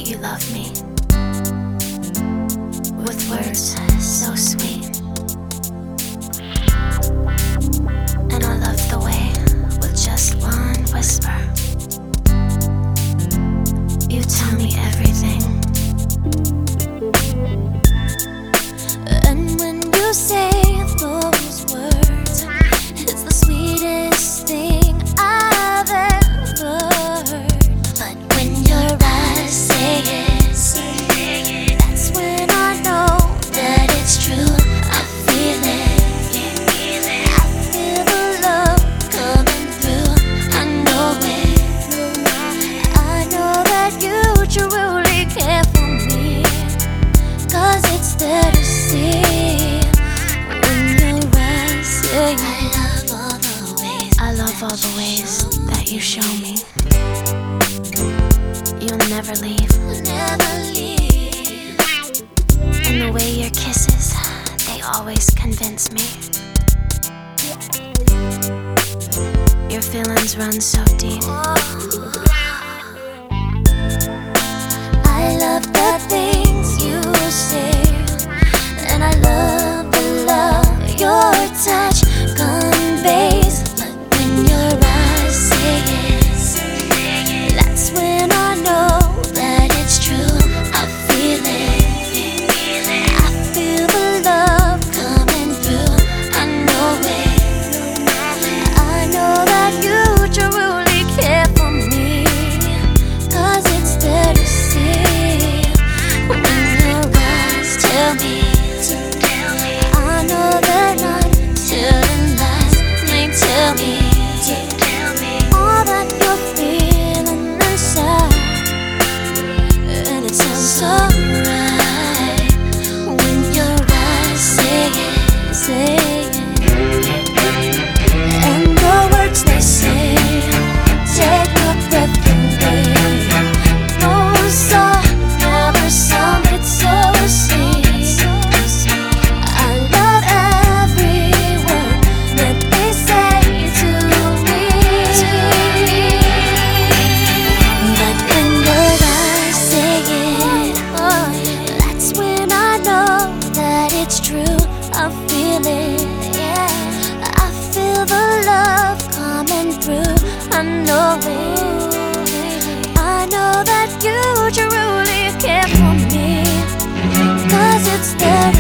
You love me with words so sweet, and I love the way with just one whisper you tell me everything. And when you say those words, it's the sweetest thing I've ever heard. But when your eyes say it, that's when I know that it's true. I feel it. I feel the love coming through. I know it. I know that you truly care for me, 'cause it's there to see. When your eyes say it, I love all the ways that you show me. You'll never leave. And the way your kisses, they always convince me. Your feelings run so deep. I love the things you say, and I love the love your touch conveys. But when your eyes say it, that's when I know that it's true. I feel it. I feel the love coming through. I know it. I know that you truly care for me, 'cause it's there to see. When your eyes tell me, I know they're not telling lies. They tell me all that you're feeling inside, and it sounds so right when your eyes say it, and the words they say take your breath away. No song, never sung it so sweet. I love every word that they say to me. But when your eyes say it, that's when I know that it's true. I feel it, yeah. I feel the love coming through. I know it. I know that you truly care for me, 'cause it's there